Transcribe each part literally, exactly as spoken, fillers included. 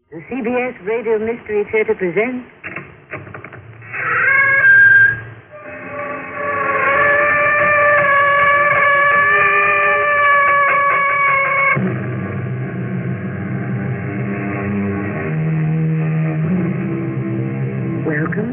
The C B S Radio Mystery Theater presents... Welcome.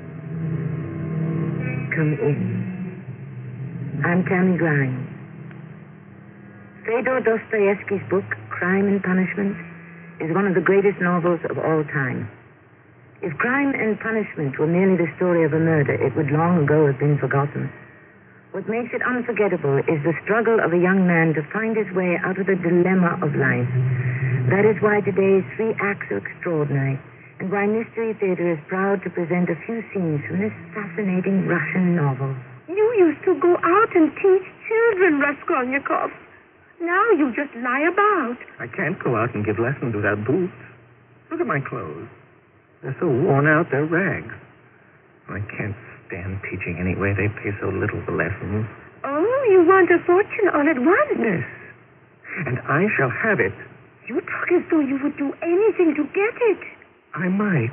Come in. I'm Tammy Grimes. Fyodor Dostoevsky's book, Crime and Punishment, is one of the greatest novels of all time. If Crime and Punishment were merely the story of a murder, it would long ago have been forgotten. What makes it unforgettable is the struggle of a young man to find his way out of the dilemma of life. That is why today's three acts are extraordinary, and why Mystery Theater is proud to present a few scenes from this fascinating Russian novel. You used to go out and teach children, Raskolnikov. Now you just lie about. I can't go out and give lessons without boots. Look at my clothes. They're so worn out, they're rags. I can't stand teaching anyway. They pay so little for lessons. Oh, you want a fortune all at once? Yes. And I shall have it. You talk as though you would do anything to get it. I might.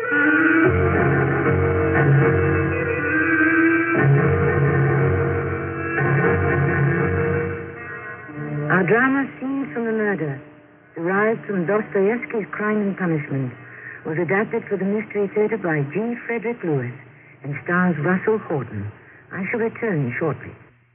Our drama, Scenes from the Murder, derived from Dostoevsky's Crime and Punishment, was adapted for the Mystery Theater by G. Frederick Lewis and stars Russell Horton. I shall return shortly.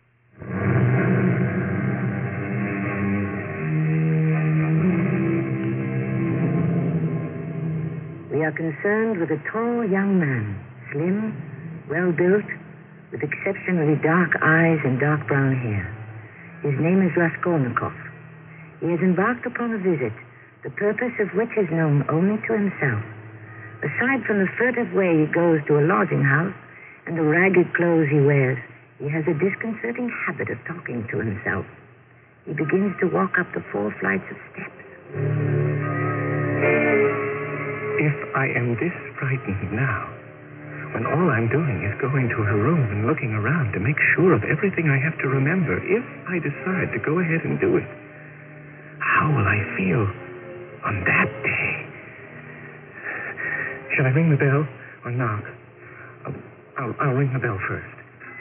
We are concerned with a tall young man, slim, well-built, with exceptionally dark eyes and dark brown hair. His name is Raskolnikov. He has embarked upon a visit, the purpose of which is known only to himself. Aside from the furtive way he goes to a lodging house and the ragged clothes he wears, he has a disconcerting habit of talking to himself. He begins to walk up the four flights of steps. If I am this frightened now, when all I'm doing is going to her room and looking around to make sure of everything I have to remember, if I decide to go ahead and do it, how will I feel on that day? Shall I ring the bell or knock? I'll, I'll, I'll ring the bell first.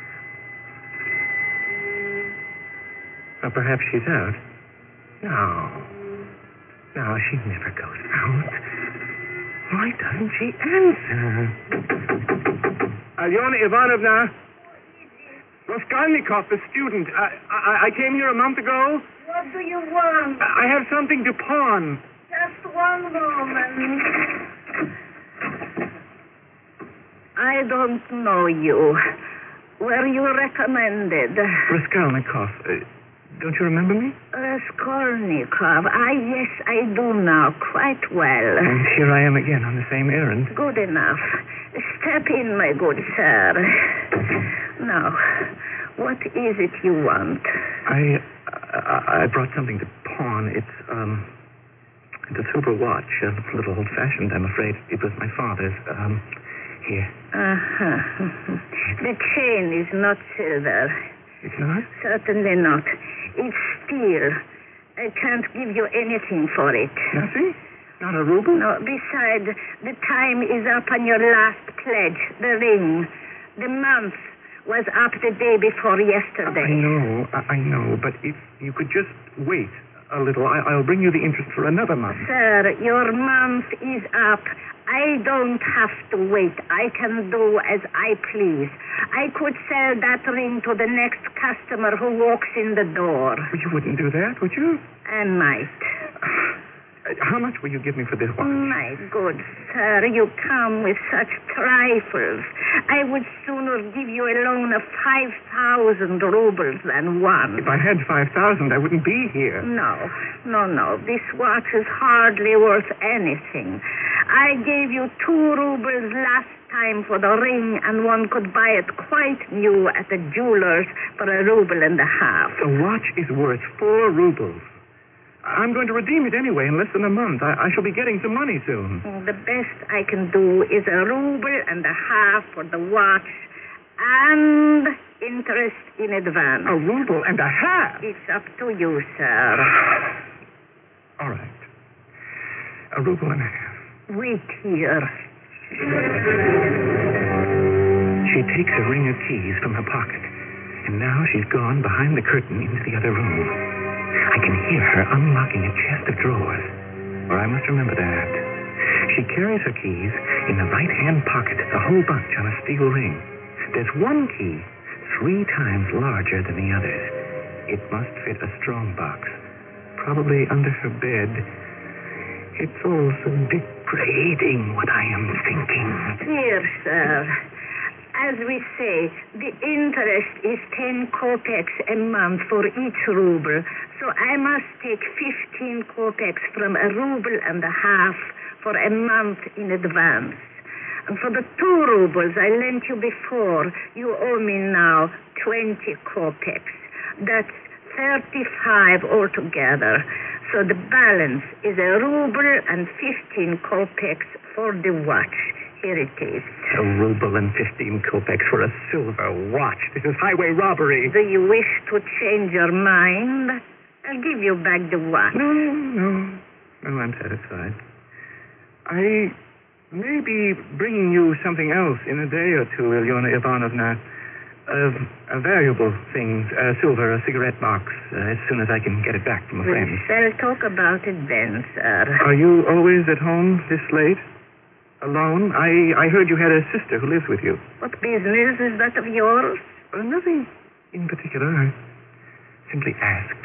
Or perhaps she's out. No. No, she never goes out. Why doesn't she answer? Alyona Ivanovna? Raskolnikov, the student. I, I, I came here a month ago. What do you want? I have something to pawn. Just one moment. I don't know you. Were you recommended? Raskolnikov. Uh, don't you remember me? Raskolnikov. Ah, yes, I do now. Quite well. And here I am again on the same errand. Good enough. Step in, my good sir. Now, what is it you want? I, I, I brought something to pawn. It's, um, it's a silver watch. A little old-fashioned, I'm afraid. It was my father's. Um, here. Uh-huh. The chain is not silver. It's not? Certainly not. It's steel. I can't give you anything for it. Nothing? Not a ruble? No, besides, the time is up on your last pledge, the ring. The month was up the day before yesterday. I know, I, I know, but if you could just wait a little, I, I'll bring you the interest for another month. Sir, your month is up. I don't have to wait. I can do as I please. I could sell that ring to the next customer who walks in the door. You wouldn't do that, would you? I might. How much will you give me for this watch? My good sir, you come with such trifles. I would sooner give you a loan of five thousand rubles than one. If I had five thousand, I wouldn't be here. No, no, no. This watch is hardly worth anything. I gave you two rubles last time for the ring, and one could buy it quite new at the jeweler's for a ruble and a half. The watch is worth four rubles. I'm going to redeem it anyway in less than a month. I, I shall be getting some money soon. The best I can do is a ruble and a half for the watch and interest in advance. A ruble and a half? It's up to you, sir. All right. A ruble and a half. Wait here. She takes a ring of keys from her pocket, and now she's gone behind the curtain into the other room. I can hear her unlocking a chest of drawers, or I must remember that. She carries her keys in the right-hand pocket, the whole bunch on a steel ring. There's one key three times larger than the others. It must fit a strong box, probably under her bed. It's all so degrading what I am thinking. Here, sir. As we say, the interest is ten kopecks a month for each ruble, so I must take fifteen kopecks from a ruble and a half for a month in advance. And for the two rubles I lent you before, you owe me now twenty kopecks. That's thirty-five altogether. So the balance is a ruble and fifteen kopecks for the watch. Here it is. A ruble and fifteen kopecks for a silver watch. This is highway robbery. Do you wish to change your mind? I'll give you back the watch. No, no. No, I'm satisfied. I may be bringing you something else in a day or two, Ilyona Ivanovna. Uh, a valuable thing, a silver, a cigarette box, uh, as soon as I can get it back from a friend. We shall talk about it then, sir. Are you always at home this late? Alone? I, I heard you had a sister who lives with you. What business is that of yours? Uh, nothing in particular. I simply asked.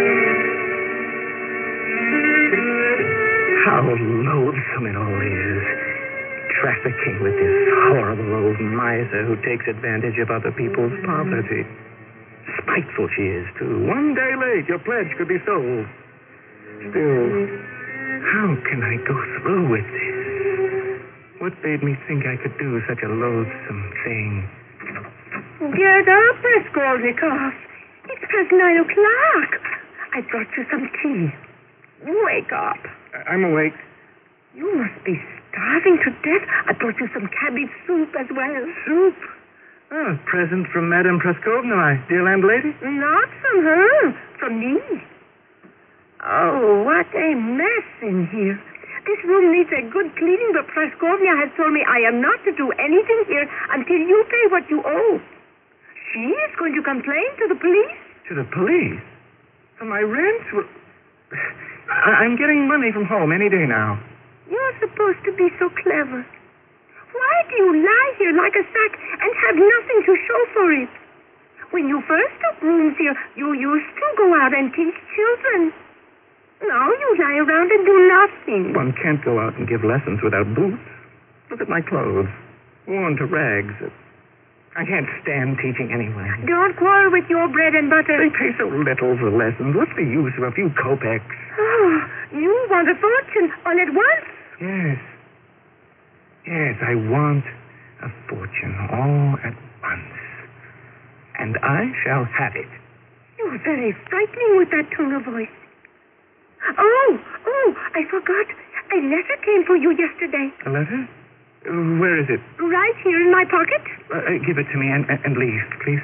How loathsome it all is. Trafficking with this horrible old miser who takes advantage of other people's poverty. Spiteful she is, too. One day late, your pledge could be sold. Still, how can I go through with this? What made me think I could do such a loathsome thing? Get up, Raskolnikov. It's past nine o'clock. I brought you some tea. Wake up. I'm awake. You must be starving to death. I brought you some cabbage soup as well. Soup? Oh, a present from Madame Praskovna, my dear landlady? Not from her, from me. Oh, what a mess in here. This room needs a good cleaning, but Praskovna has told me I am not to do anything here until you pay what you owe. She is going to complain to the police. To the police? For my rent? Well, I- I'm getting money from home any day now. You're supposed to be so clever. Why do you lie here like a sack and have nothing to show for it? When you first took rooms here, you used to go out and teach children. Now you lie around and do nothing. One can't go out and give lessons without boots. Look at my clothes. Worn to rags. I can't stand teaching anyway. Don't quarrel with your bread and butter. They pay so little for lessons. What's the use of a few kopecks? Oh, you want a fortune all at once? Yes. Yes, I want a fortune all at once. And I shall have it. You're very frightening with that tone of voice. Oh, oh, I forgot. A letter came for you yesterday. A letter? Uh, Where is it? Right here in my pocket. Uh, uh, give it to me and, and leave, please.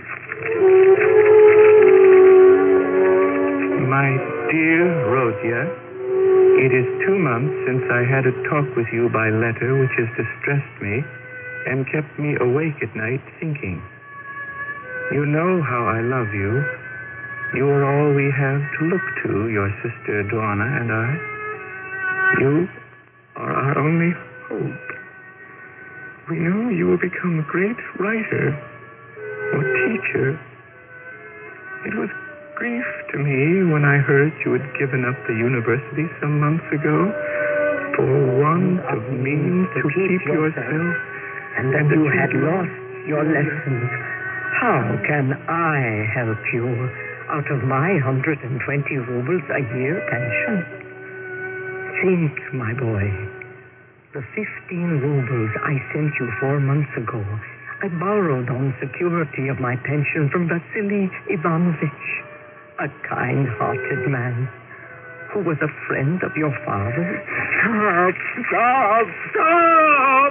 My dear Rosia, it is two months since I had a talk with you by letter which has distressed me and kept me awake at night thinking. You know how I love you. You are all we have to look to, your sister Donna and I. You are our only hope. We know you will become a great writer or teacher. It was grief to me when I heard you had given up the university some months ago for want of means to keep yourself, and that you had lost your lessons. How can I help you out of my one hundred twenty rubles a year pension? Think, my boy. The fifteen rubles I sent you four months ago, I borrowed on security of my pension from Vasily Ivanovich, a kind-hearted man who was a friend of your father. Stop! Stop! Stop!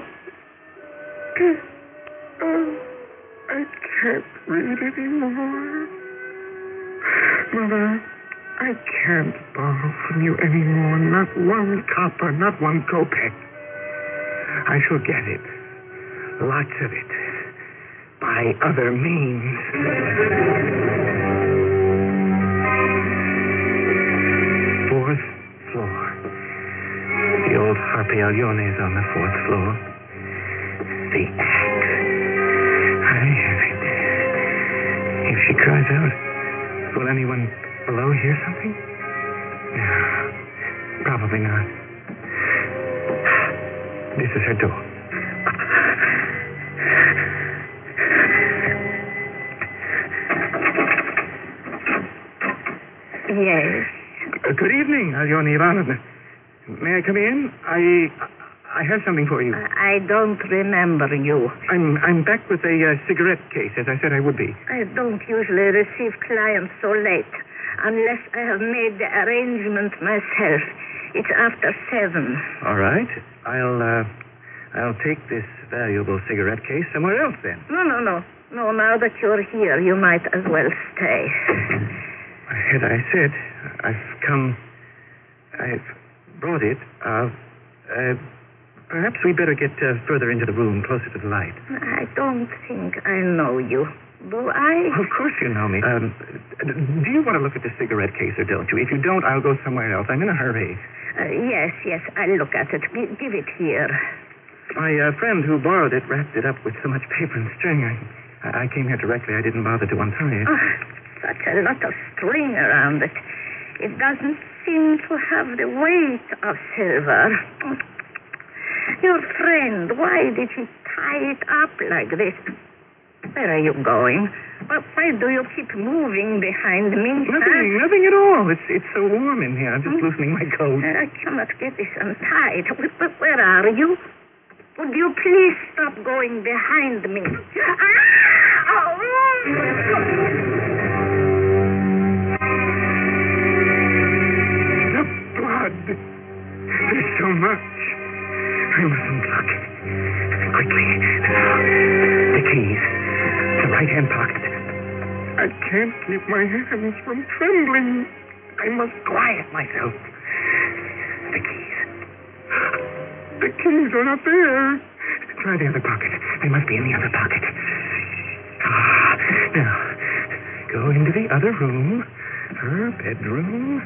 Oh, I can't read anymore. Mother, I can't borrow from you anymore. Not one copper, not one kopeck. I shall get it. Lots of it. By other means. Fourth floor. The old Harpy is on the fourth floor. The axe. I have it. If she cries out, will anyone below hear something? No. Probably not. This is her door. Yes. Uh, good evening, Alyona Ivanovna. May I come in? I I have something for you. I don't remember you. I'm I'm back with a uh, cigarette case, as I said I would be. I don't usually receive clients so late, unless I have made the arrangement myself. It's after seven. All right. I'll uh, I'll take this valuable cigarette case somewhere else then. No, no, no. No, now that you're here, you might as well stay. As I said, I've come... I've brought it. Uh, uh, perhaps we better get uh, further into the room, closer to the light. I don't think I know you. Do I? Of course you know me. Um, do you want to look at the cigarette case, or don't you? If you don't, I'll go somewhere else. I'm in a hurry. Uh, yes, yes, I'll look at it. G- give it here. My uh, friend who borrowed it wrapped it up with so much paper and string. I, I came here directly. I didn't bother to untie it. Oh, such a lot of string around it. It doesn't seem to have the weight of silver. Your friend, why did he tie it up like this? Where are you going? Well, why do you keep moving behind me? Nothing, huh? nothing at all. It's it's so warm in here. I'm just loosening my coat. I cannot get this untied. Wh- Where are you? Would you please stop going behind me? Ah! Oh! The blood. There's so much. I mustn't look. Quickly. The keys. The right-hand pocket. I can't keep my hands from trembling. I must quiet myself. The keys. The keys are not there. Try the other pocket. They must be in the other pocket. Ah, now, go into the other room. Her bedroom.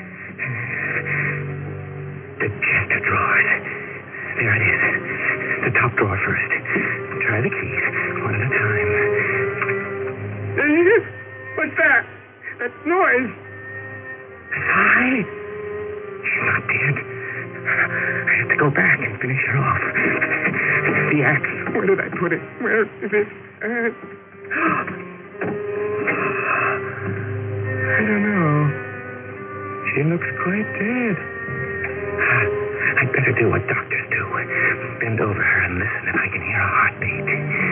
The chest of drawers. There it is. The top drawer first. Try the keys, one at a time. What's that? That noise. Sigh. She's not dead. I have to go back and finish her off. The axe. Where did I put it? Where is it? Uh, I don't know. She looks quite dead. I'd better do what doctors do. Bend over her and listen if I can hear a heartbeat.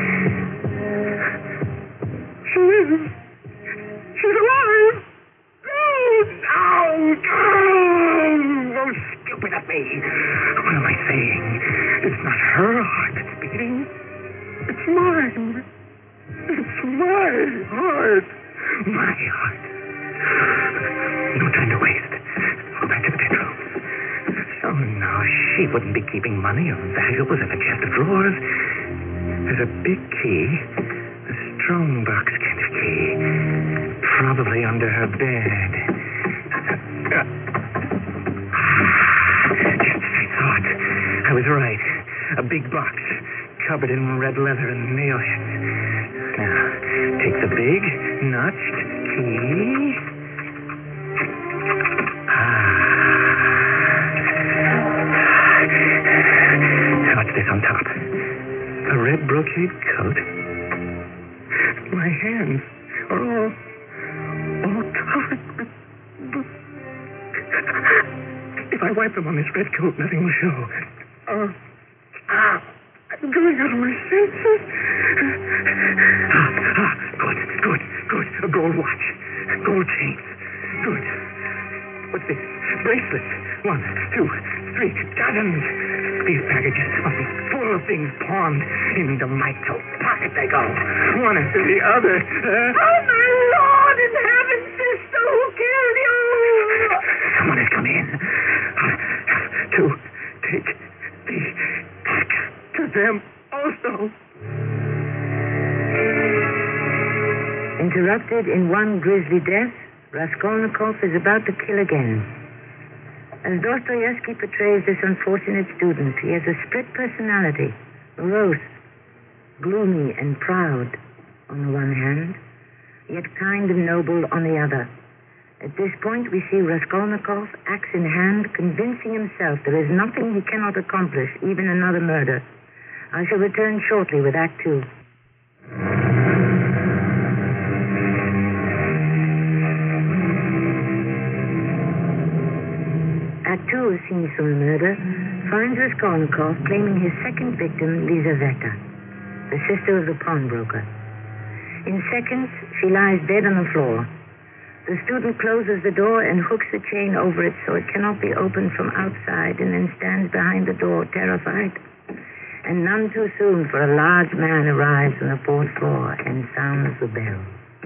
She is. She's alive. Oh, no. Oh, oh, stupid of me. What am I saying? It's not her heart that's beating. It's mine. It's my heart. My heart. No time to waste. Go back to the bedroom. Oh, no, she wouldn't be keeping money or valuables in a chest of drawers. There's a big key, a strong box kind of key, probably under her bed. Uh, just as I thought. I was right. A big box, covered in red leather and nailheads. Now, take the big, notched key. What's this on top? A red brocade coat. My hands are all, all covered with blood. If I wipe them on this red coat, nothing will show. Oh, ah, I'm going out of my senses. Ah, ah, good, good, good. A gold watch, gold chains. Good. What's this? Bracelets. One, two, three, dozens. These packages must be full of things pawned. Into my coat pocket they go. One after the other. Uh, Oh, my Lord in heaven, sister, who killed you? take the axe to them also. Interrupted in one grisly death, Raskolnikov is about to kill again. As Dostoevsky portrays this unfortunate student, he has a split personality, morose, gloomy, and proud on the one hand, yet kind and noble on the other. At this point, we see Raskolnikov, axe in hand, convincing himself there is nothing he cannot accomplish, even another murder. I shall return shortly with Act Two. Act Two of Scenes from the Murder finds Raskolnikov claiming his second victim, Lizaveta, the sister of the pawnbroker. In seconds, she lies dead on the floor. The student closes the door and hooks the chain over it so it cannot be opened from outside, and then stands behind the door, terrified. And none too soon, for a large man arrives on the fourth floor and sounds the bell.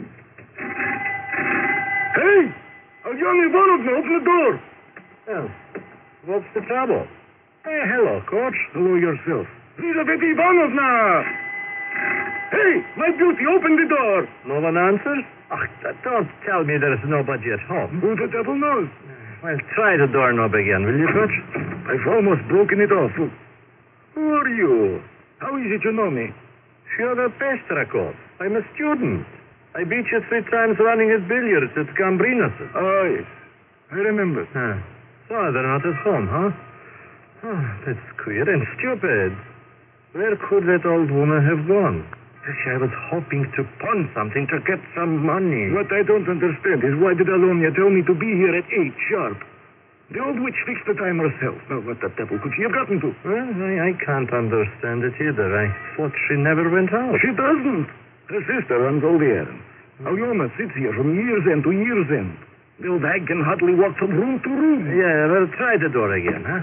Hey! Alyona Ivanovna, open the door! Well, what's the trouble? Hey, hello, Coach. Hello yourself. Lizaveta Ivanovna! Hey, my beauty, open the door! No one answers? Ach, don't tell me there's nobody at home. Who the devil knows? Well, try the doorknob again, will you, Coach? I've almost broken it off. Who are you? How is it you know me? Fyodor Pestrakov. I'm a student. I beat you three times running at billiards at Gambrinus. Ah, yes. I remember. Huh. So they're not at home, huh? Oh, that's queer and stupid. Where could that old woman have gone? I was hoping to pawn something to get some money. What I don't understand is why did Alonia tell me to be here at eight sharp? The old witch fixed the time herself. Now, what the devil could she have gotten to? Well, I, I can't understand it either. I thought she never went out. She doesn't. Her sister runs all the errands. Alyona sits here from year's end to year's end. The old hag can hardly walk from room to room. Yeah, well, try the door again, huh?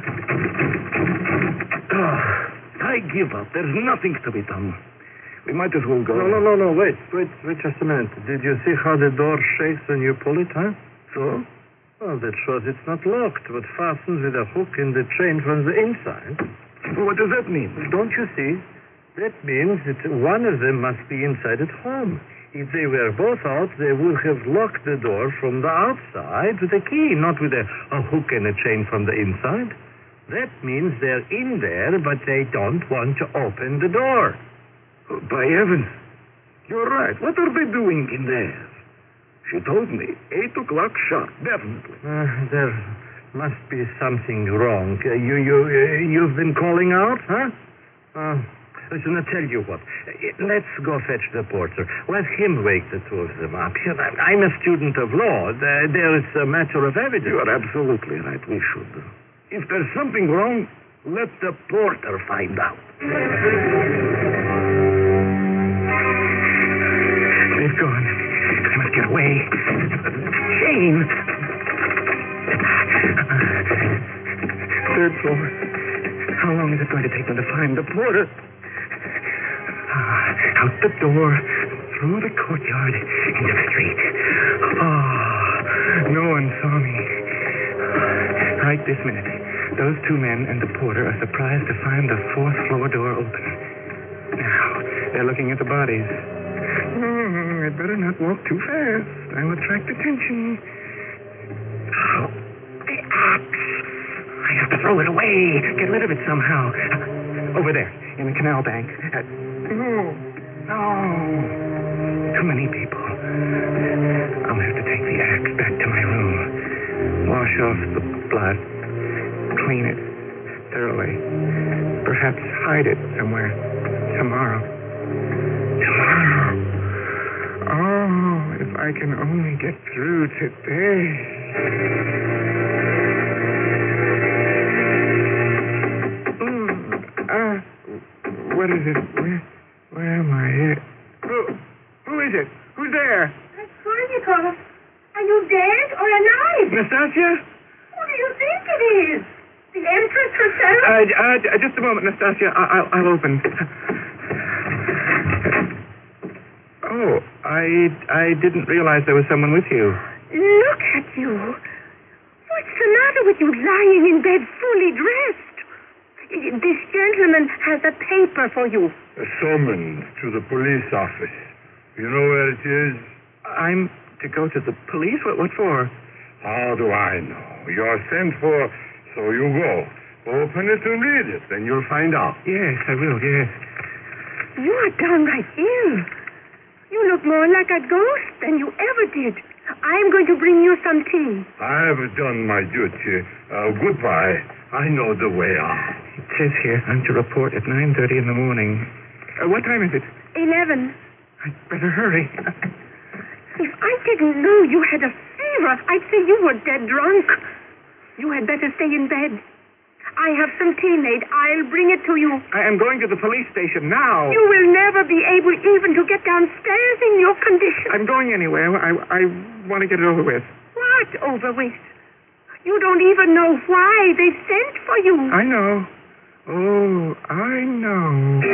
Oh, I give up. There's nothing to be done. We might as well go. No, no, no, no. Wait, wait, wait just a minute. Did you see how the door shakes when you pull it, huh? So? Well, that shows it's not locked, but fastens with a hook in the chain from the inside. What does that mean? Don't you see? That means that one of them must be inside at home. If they were both out, they would have locked the door from the outside with a key, not with a, a hook and a chain from the inside. That means they're in there, but they don't want to open the door. Oh, by heavens. You're right. What are they doing in there? She told me. Eight o'clock sharp, definitely. Uh, there must be something wrong. Uh, you, you, uh, you've been calling out, huh? Uh, listen, I'll tell you what. Uh, let's go fetch the porter. Let him wake the two of them up. You know, I'm a student of law. Uh, there is a matter of evidence. You are absolutely right. We should. If there's something wrong, let the porter find out. They've gone. I must get away. Chain. Third floor. How long is it going to take them to find the porter? Ah, out the door, through the courtyard, into the street. Oh, no one saw me. Right this minute, those two men and the porter are surprised to find the fourth floor door open. Now, they're looking at the bodies. Oh, I'd better not walk too fast. I'll attract attention. Oh, the axe. I have to throw it away. Get rid of it somehow. Over there, in the canal bank. Uh, oh, no. Too many people. I'll have to take the axe back to my room. Wash off the blood. Clean it thoroughly. Perhaps hide it somewhere. Tomorrow. Tomorrow. Oh, if I can only get through today. Mm, uh, what is it? Where, where am I? Who, who is it? Who's there? Raskolnikov, are you dead or alive? Nastasia? Who do you think it is? The Empress herself? Uh, uh, just a moment, Nastasia. I, I'll, I'll open. Oh, I, I didn't realize there was someone with you. Look at you. What's the matter with you lying in bed fully dressed? this gentleman has a paper for you. A summons to the police office. You know where it is? I'm to go to the police? What, what for? How do I know? You're sent for, so you go. Open it and read it, then you'll find out. Yes, I will, yes. You are downright ill. You look more like a ghost than you ever did. I'm going to bring you some tea. I've done my duty. Uh, goodbye. I know the way out. It says here I'm to report at nine thirty in the morning. Uh, what time is it? Eleven. I'd better hurry. If I didn't know you had a fever, I'd say you were dead drunk. You had better stay in bed. I have some tea made. I'll bring it to you. I am going to the police station now. You will never be able even to get downstairs in your condition. I'm going anywhere. I, I want to get it over with. What over with? You don't even know why they sent for you. I know. Oh, I know.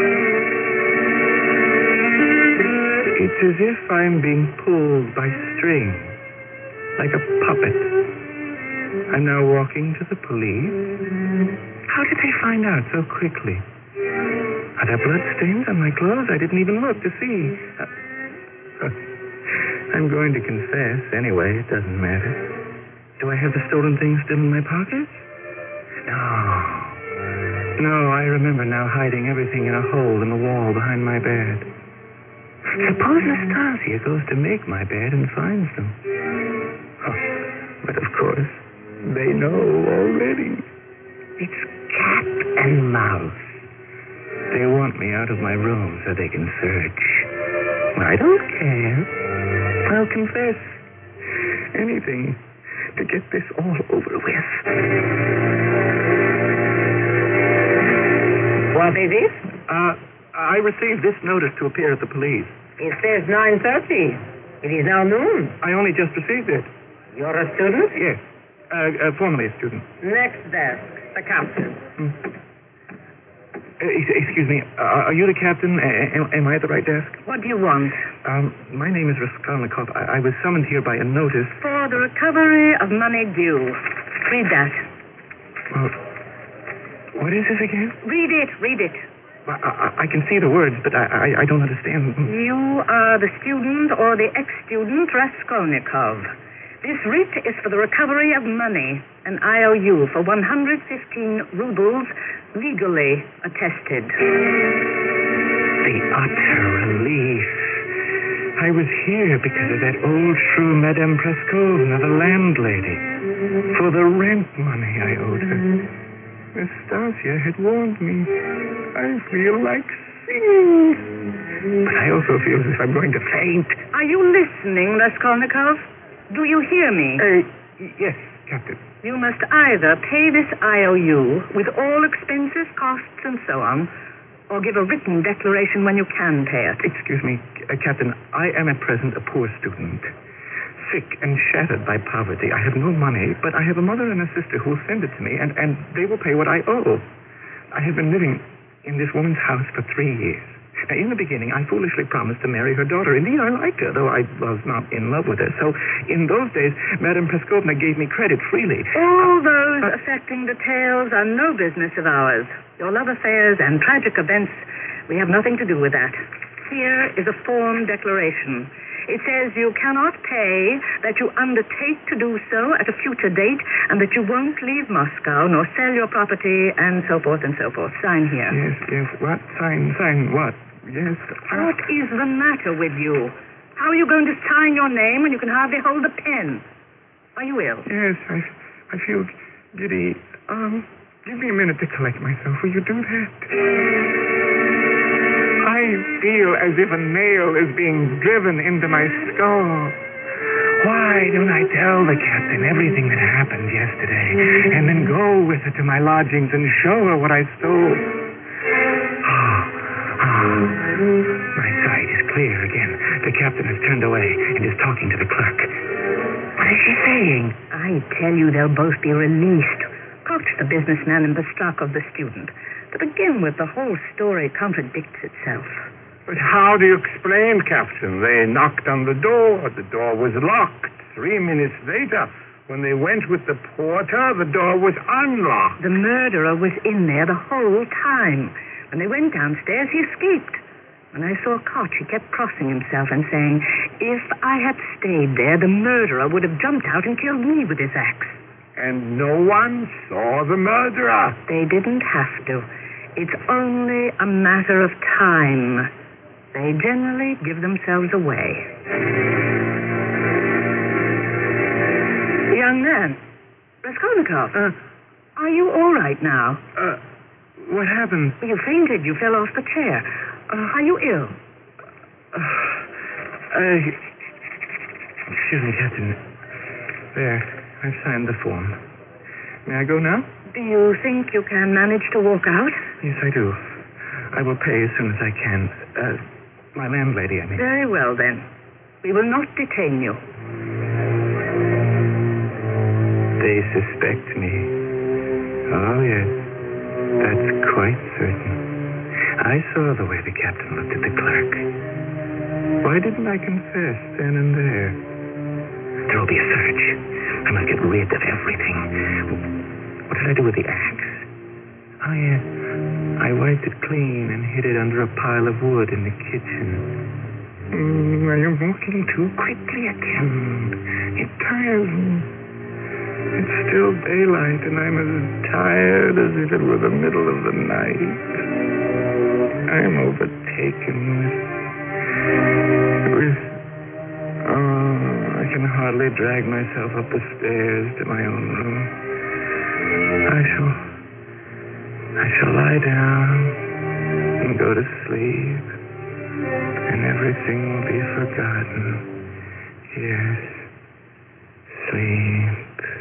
It's as if I'm being pulled by string, like a puppet. I'm now walking to the police. How did they find out so quickly? Are there blood stains on my clothes? I didn't even look to see. Uh, I'm going to confess anyway. It doesn't matter. Do I have the stolen things still in my pockets? No. No, I remember now hiding everything in a hole in the wall behind my bed. Suppose Nastasia goes to make my bed and finds them. Oh, but of course, they know already. It's cat and mouse. They want me out of my room so they can search. I don't care. I'll confess anything to get this all over with. What is it? Uh, I received this notice to appear at the police. It says nine thirty. It is now noon. I only just received it. You're a student? Yes. Uh, uh, formerly a student. Next desk, the captain. Hmm. Uh, excuse me. Uh, are you the captain? A- am, am I at the right desk? What do you want? Um, my name is Raskolnikov. I-, I was summoned here by a notice. For the recovery of money due. Read that. Well, what is this again? Read it, read it. I, I, I can see the words, but I, I, I don't understand. You are the student or the ex-student Raskolnikov. This writ is for the recovery of money, an I O U for one hundred fifteen rubles, legally attested. The utter relief. I was here because of that old shrew Madame Praskovna, the landlady, for the rent money I owed her. Nastasia had warned me. I feel like singing. But I also feel as if I'm going to faint. Are you listening, Raskolnikov? Do you hear me? Uh, yes, Captain. You must either pay this I O U with all expenses, costs, and so on, or give a written declaration when you can pay it. Excuse me, uh, Captain. I am at present a poor student. Sick and shattered by poverty. I have no money, but I have a mother and a sister who will send it to me, and, and they will pay what I owe. I have been living in this woman's house for three years. Now, in the beginning, I foolishly promised to marry her daughter. Indeed, I liked her, though I was not in love with her. So, in those days, Madame Praskovna gave me credit freely. All those uh, affecting details are no business of ours. Your love affairs and tragic events, we have nothing to do with that. Here is a form declaration. It says you cannot pay, that you undertake to do so at a future date, and that you won't leave Moscow nor sell your property, and so forth and so forth. Sign here. Yes, yes. What? Sign, sign what? Yes. What is the matter with you? How are you going to sign your name when you can hardly hold a pen? Are you ill? Yes, I, I feel giddy. Um, give me a minute to collect myself. Will you do that? I feel as if a nail is being driven into my skull. Why don't I tell the captain everything that happened yesterday, and then go with her to my lodgings and show her what I stole? Oh, oh. My sight is clear again. The captain has turned away and is talking to the clerk. What is she saying? I tell you, they'll both be released. Koch, the businessman, and Bestrakov, the student. To begin with, the whole story contradicts itself. But how do you explain, Captain? They knocked on the door. The door was locked. Three minutes later, When they went with the porter, the door was unlocked. The murderer was in there the whole time. When they went downstairs, he escaped. When I saw Koch, he kept crossing himself and saying, if I had stayed there, the murderer would have jumped out and killed me with his axe. And no one saw the murderer. They didn't have to. It's only a matter of time. They generally give themselves away. Young man, Raskolnikov, uh, are you all right now? Uh, what happened? You fainted. You fell off the chair. Uh, are you ill? Uh, I... Excuse me, Captain. There, I've signed the form. May I go now? Do you think you can manage to walk out? Yes, I do. I will pay as soon as I can. Uh, my landlady, I mean. Very well, then. We will not detain you. They suspect me. Oh, yes. That's quite certain. I saw the way the captain looked at the clerk. Why didn't I confess then and there? There will be a search. I must get rid of everything. What did I do with the axe? Oh, yes. I wiped it clean and hid it under a pile of wood in the kitchen. Mm, I am walking too quickly again. It tires me. It's still daylight, and I'm as tired as if it were the middle of the night. I'm overtaken with... with... Oh, I can hardly drag myself up the stairs to my own room. I shall... I shall lie down and go to sleep, and everything will be forgotten. Yes, sleep.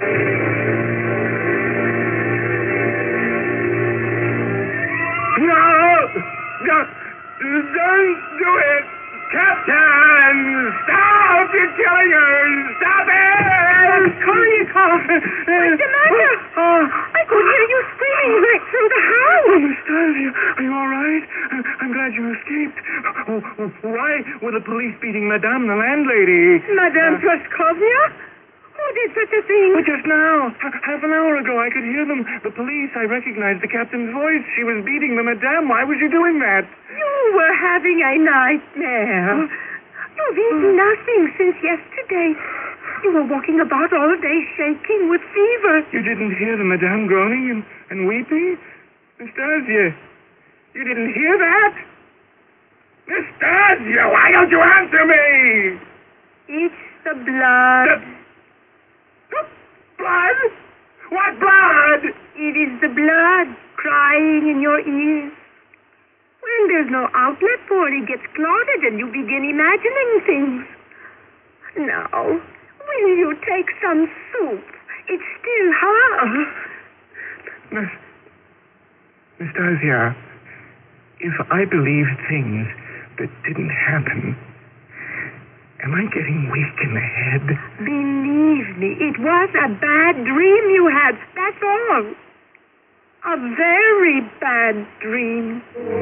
No! No! Don't do it! Captain! Stop! You're killing her! Stop it! Raskolnikov! What's the matter? Oh, I could hear you screaming right through the house. Oh, Nastasia, are you all right? I'm glad you escaped. Oh, why were the police beating Madame, the landlady? Madame Uh, Praskovya? Who did such a thing? Well, just now, h- half an hour ago, I could hear them. The police, I recognized the captain's voice. She was beating the madame. Why was she doing that? You were having a nightmare. You've eaten nothing since yesterday. You were walking about all day shaking with fever. You didn't hear the madame groaning and, and weeping? Nastasia, you didn't hear that? Nastasia, why don't you answer me? It's the blood. The, the blood? What blood? It is the blood crying in your ears. When there's no outlet for it, it gets clotted and you begin imagining things. Now, will you take some soup? It's still hot. Nas- Nastasia, if I believe things that didn't happen, am I getting weak in the head? Believe me, it was a bad dream you had. That's all. A very bad dream.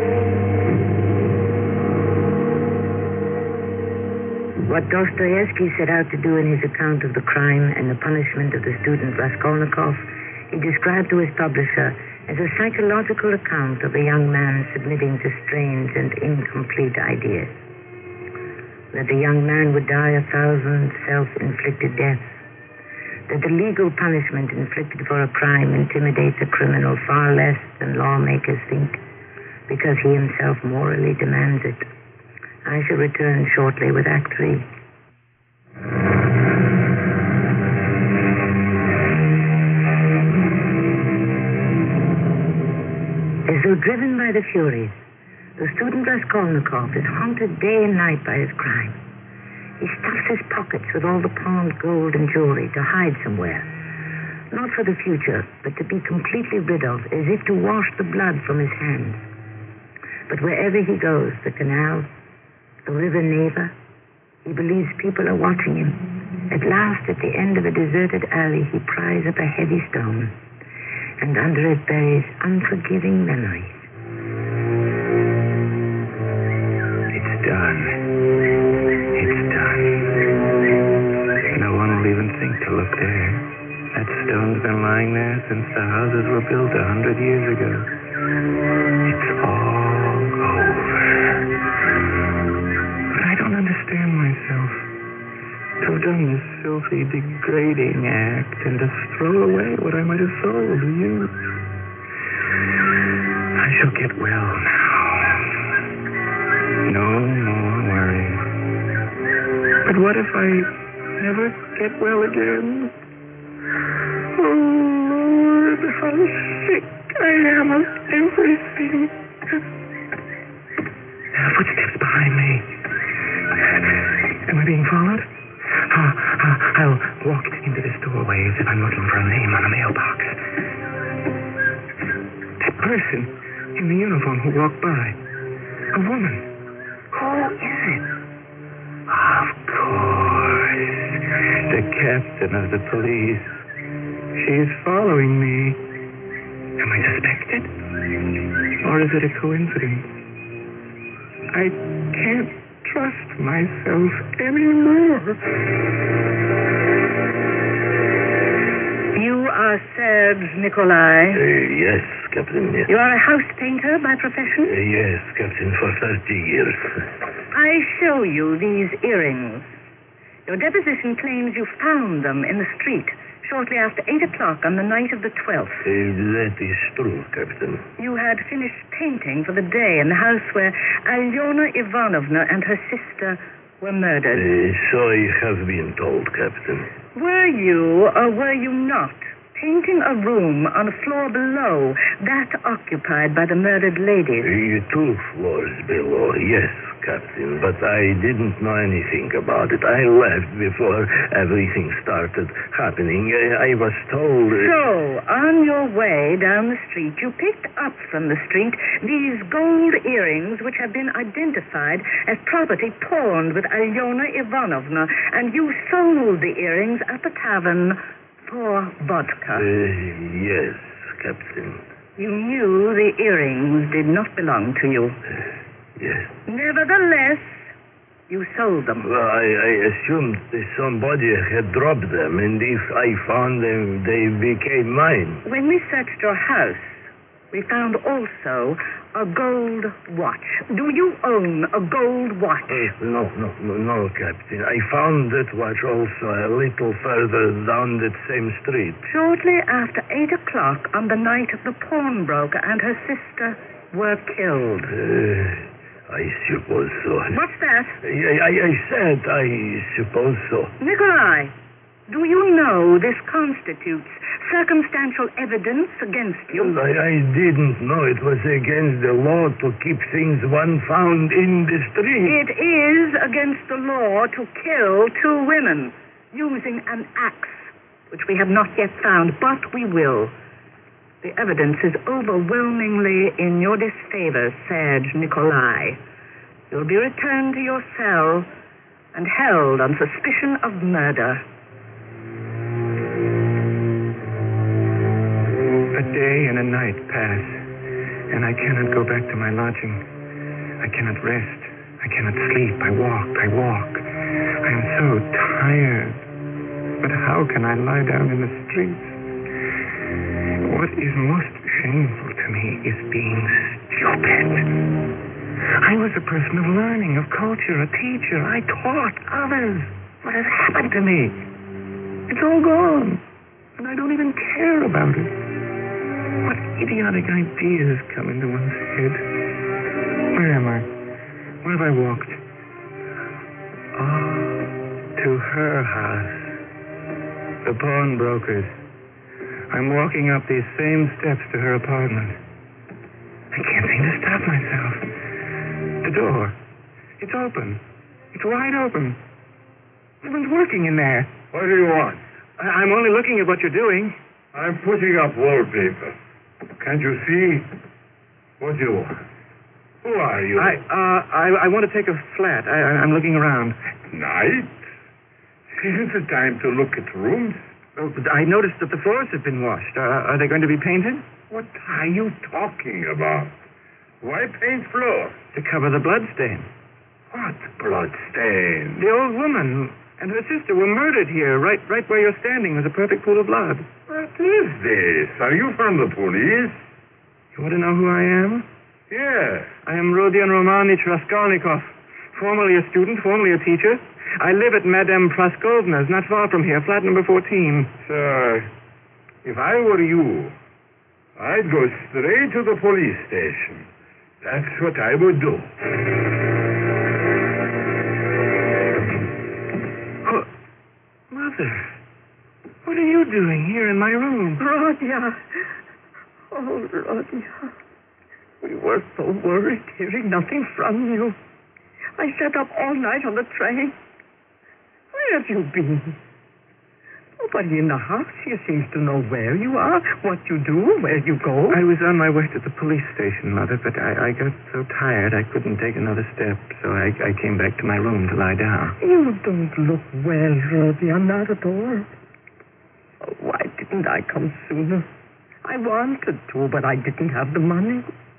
What Dostoevsky set out to do in his account of the crime and the punishment of the student Raskolnikov, he described to his publisher as a psychological account of a young man submitting to strange and incomplete ideas. That the young man would die a thousand self-inflicted deaths. That the legal punishment inflicted for a crime intimidates a criminal far less than lawmakers think, because he himself morally demands it. I shall return shortly with Act Three. As though driven by the Furies, the student Raskolnikov is haunted day and night by his crime. He stuffs his pockets with all the pawned gold and jewelry to hide somewhere. Not for the future, but to be completely rid of, as if to wash the blood from his hands. But wherever he goes, the canal, the river Neva, he believes people are watching him. At last, at the end of a deserted alley, he pries up a heavy stone, and under it buries unforgiving memories. It's done. It's done. No one will even think to look there. stone's been lying there since the houses were built a hundred years ago. It's all over. But I don't understand myself. To have done this filthy, degrading act and to throw away what I might have sold to you. I shall get well now. No more worrying. But what if I never get well again? Oh, Lord, how sick I am of everything. Footsteps behind me. Am I being followed? Uh, uh, I'll walk into this doorway as if I'm looking for a name on a mailbox. That person in the uniform who walked by. A woman. Who is it? Of course. The captain of the police. She's following me. Am I suspected? Or is it a coincidence? I can't trust myself anymore. You are Serge Nikolai. Uh, yes, Captain. Yes. You are a house painter by profession? Uh, yes, Captain, for thirty years. I show you these earrings. Your deposition claims you found them in the street shortly after eight o'clock on the night of the twelfth. Uh, that is true, Captain. You had finished painting for the day in the house where Alyona Ivanovna and her sister were murdered. Uh, so I have been told, Captain. Were you, or were you not, painting a room on a floor below that occupied by the murdered ladies? Uh, two floors below, yes, Captain, but I didn't know anything about it. I left before everything started happening. I, I was told... Uh, so, on your way down the street, you picked up from the street these gold earrings which have been identified as property pawned with Alyona Ivanovna, and you sold the earrings at the tavern for vodka. Uh, yes, Captain. You knew the earrings did not belong to you. Uh, yes. Nevertheless, you sold them. Well, I, I assumed that somebody had dropped them, and if I found them, they became mine. When we searched your house, we found also a gold watch. Do you own a gold watch? Uh, no, no, no, no, Captain. I found that watch also a little further down that same street. Shortly after eight o'clock on the night of the pawnbroker and her sister were killed. Uh, I suppose so. What's that? I, I, I said I suppose so. Nikolai, do you know this constitutes circumstantial evidence against you? Well, I, I didn't know it was against the law to keep things one found in the street. It is against the law to kill two women using an axe, which we have not yet found, but we will. The evidence is overwhelmingly in your disfavor, Serge Nikolai. You'll be returned to your cell and held on suspicion of murder. A day and a night pass, and I cannot go back to my lodging. I cannot rest. I cannot sleep. I walk. I walk. I am so tired. But how can I lie down in the streets? What is most shameful to me is being stupid. I was a person of learning, of culture, a teacher. I taught others. What has happened to me? It's all gone, and I don't even care about it. What idiotic ideas come into one's head? Where am I? Where have I walked? Oh, to her house. The pawnbroker's. I'm walking up these same steps to her apartment. I can't seem to stop myself. The door. It's open. It's wide open. Someone's working in there. What do you want? I- I'm only looking at what you're doing. I'm putting up wallpaper. Can't you see? What do you want? Who are you? I, uh, I, I want to take a flat. I, I'm looking around. Night? Isn't it time to look at rooms? Oh, I noticed that the floors have been washed. Uh, are they going to be painted? What are you talking about? Why paint floors? To cover the blood stain. What blood stain? The old woman and her sister were murdered here, right right where you're standing. There's a perfect pool of blood. What is this? Are you from the police? You want to know who I am? Yes. I am Rodion Romanich Raskolnikov, formerly a student, formerly a teacher. I live at Madame Praskovna's, not far from here, flat number fourteen. Sir, if I were you, I'd go straight to the police station. That's what I would do. Oh, Mother, what are you doing here in my room? Rodia. Oh, Rodia. We were so worried hearing nothing from you. I sat up all night on the train. Where have you been? Nobody in the house here seems to know where you are, what you do, where you go. I was on my way to the police station, Mother, but I, I got so tired I couldn't take another step, so I, I came back to my room to lie down. You don't look well, Rodia, not at all. Oh, why didn't I come sooner? I wanted to, but I didn't have the money.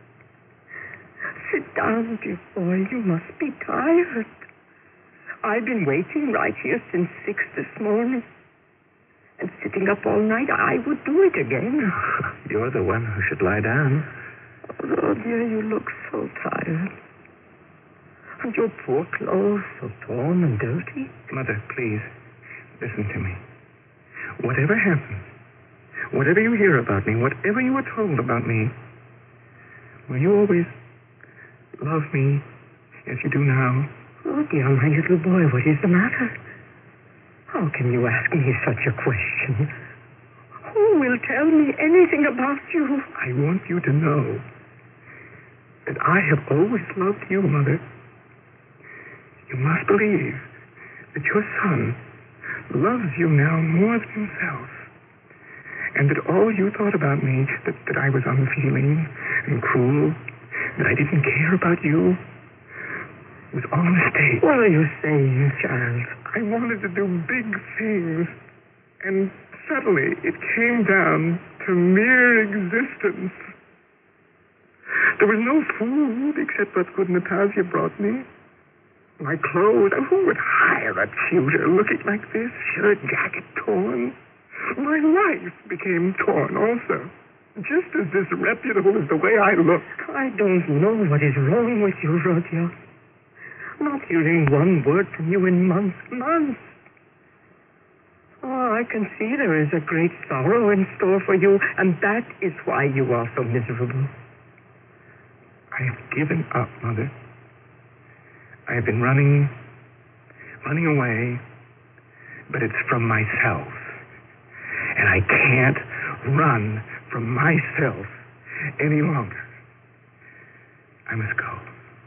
Sit down, dear boy. You must be tired. I've been waiting right here since six this morning. And sitting up all night, I would do it again. You're the one who should lie down. Oh, dear, you look so tired. And your poor clothes so torn and dirty. Mother, please, listen to me. Whatever happens, whatever you hear about me, whatever you were told about me, will you always love me as you do now? Oh, dear, my little boy, what is the matter? How can you ask me such a question? Who will tell me anything about you? I want you to know that I have always loved you, Mother. You must believe that your son loves you now more than himself, and that all you thought about me, that, that I was unfeeling and cruel, that I didn't care about you, was all a mistake. What are you saying, child? I wanted to do big things, and suddenly it came down to mere existence. There was no food except what good Natasha brought me. My clothes, who would hire a tutor looking like this? Shirt, jacket torn. My life became torn also, just as disreputable as the way I look. I don't know what is wrong with you, Rodia. Not hearing one word from you in months, months. Oh, I can see there is a great sorrow in store for you, and that is why you are so miserable. I have given up, Mother. I have been running, running away, but it's from myself. And I can't run from myself any longer. I must go.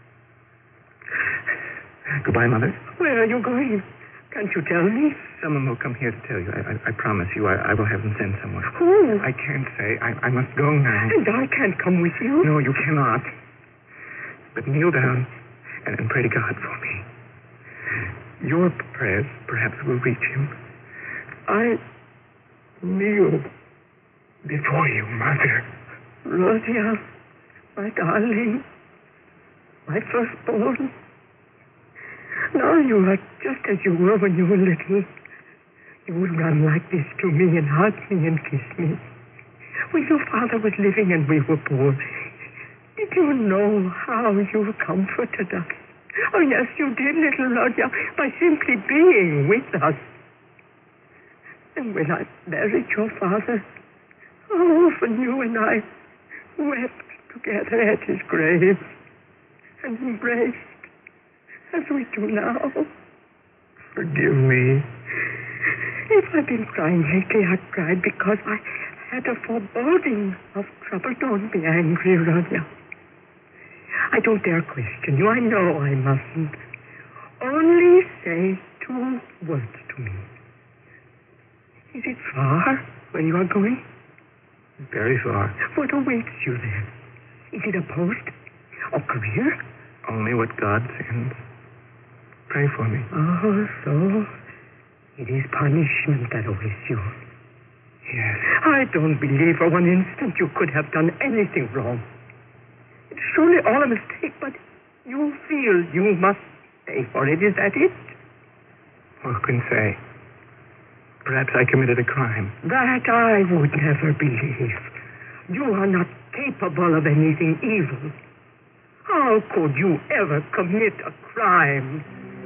Goodbye, Mother. Where are you going? Can't you tell me? Someone will come here to tell you. I, I, I promise you. I, I will have them send someone. Who? I can't say. I, I must go now. And I can't come with you? No, you cannot. But kneel down and, and pray to God for me. Your prayers perhaps will reach him. I kneel before you, Mother. Rodia, my darling, my firstborn. Now you are just as you were when you were little. You would run like this to me and hug me and kiss me. When your father was living and we were poor, did you know how you comforted us? Oh, yes, you did, little Rodia, by simply being with us. And when I buried your father, how often you and I wept together at his grave and embraced, as we do now. Forgive me. If I've been crying lately, I've cried because I had a foreboding of trouble. Don't be angry, Rodia. I don't dare question you. I know I mustn't. Only say two words to me. Is it far where you are going? Very far. What awaits you there? Is it a post? A career? Only what God sends. Pray for me. Oh, so it is punishment that awaits you. Yes. I don't believe for one instant you could have done anything wrong. It's surely all a mistake, but you feel you must pay for it. Is that it? Who can say? Perhaps I committed a crime. That I would never believe. You are not capable of anything evil. How could you ever commit a crime?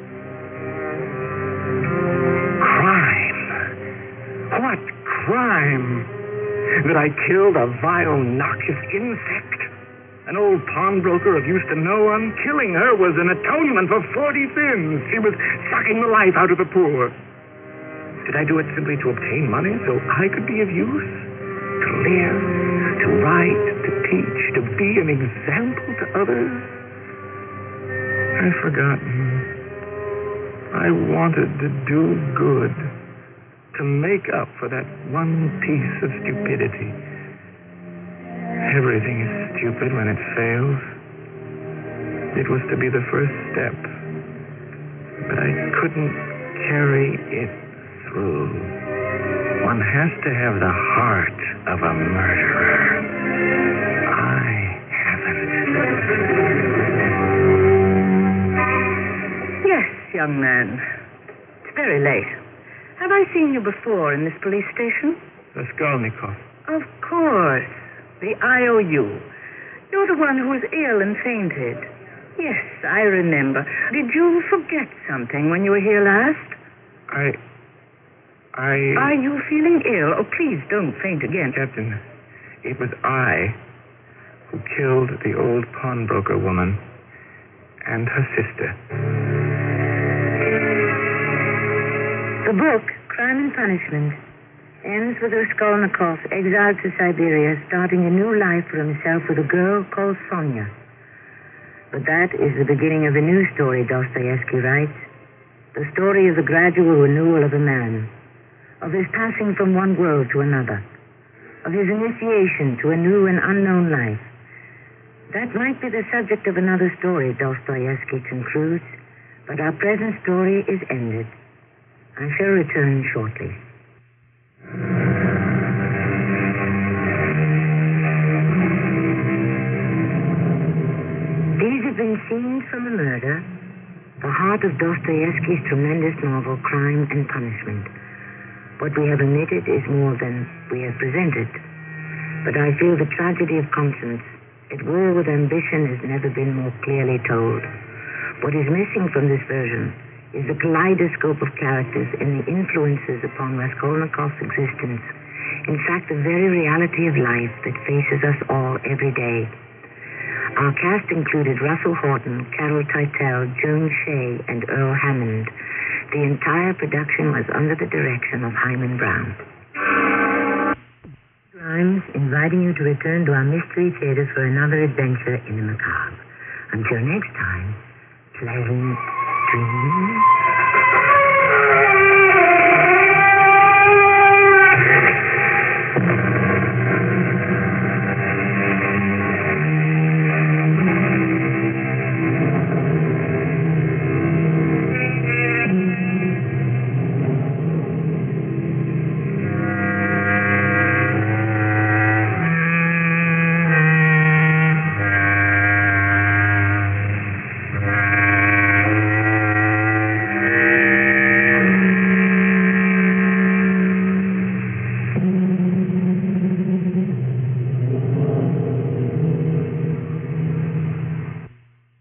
Crime? What crime? That I killed a vile, noxious insect? An old pawnbroker of used to no one? Killing her was an atonement for forty sins. She was sucking the life out of the poor. Did I do it simply to obtain money so I could be of use? To live, to write, to teach, to be an example to others? I've forgotten. I wanted to do good, to make up for that one piece of stupidity. Everything is stupid when it fails. It was to be the first step, but I couldn't carry it through. One has to have the heart of a murderer. I haven't. Yes, young man. It's very late. Have I seen you before in this police station? Raskolnikov. Of course. The I O U. You're the one who was ill and fainted. Yes, I remember. Did you forget something when you were here last? I... I... Are you feeling ill? Oh, please don't faint again. Captain, it was I who killed the old pawnbroker woman and her sister. The book, Crime and Punishment, ends with Raskolnikov exiled to Siberia, starting a new life for himself with a girl called Sonia. But that is the beginning of a new story, Dostoevsky writes. The story of the gradual renewal of a man, of his passing from one world to another, of his initiation to a new and unknown life. That might be the subject of another story, Dostoevsky concludes, but our present story is ended. I shall return shortly. These have been scenes from a murder, the heart of Dostoevsky's tremendous novel, Crime and Punishment. What we have omitted is more than we have presented. But I feel the tragedy of conscience at war with ambition has never been more clearly told. What is missing from this version is the kaleidoscope of characters and the influences upon Raskolnikov's existence. In fact, the very reality of life that faces us all every day. Our cast included Russell Horton, Carol Teitel, Joan Shea, and Earl Hammond. The entire production was under the direction of Hyman Brown. Grimes inviting you to return to our Mystery Theater for another adventure in the macabre. Until next time, pleasant dreams.